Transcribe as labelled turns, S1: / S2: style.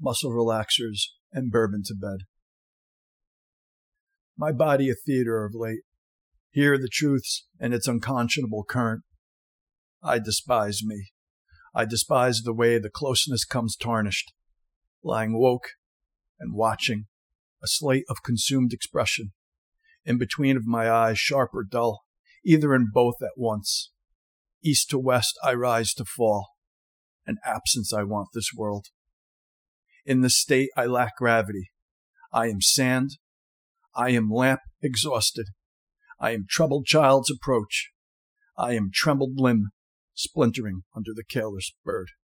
S1: muscle relaxers, and bourbon to bed. My body a theater of late. Here the truths and its unconscionable current. I despise me. I despise the way the closeness comes tarnished, lying woke and watching, a slate of consumed expression, in between of my eyes sharp or dull, either in both at once. East to west I rise to fall, an absence I want this world. In this state I lack gravity. I am sand. I am lamp exhausted. I am troubled child's approach. I am trembled limb splintering under the careless bird.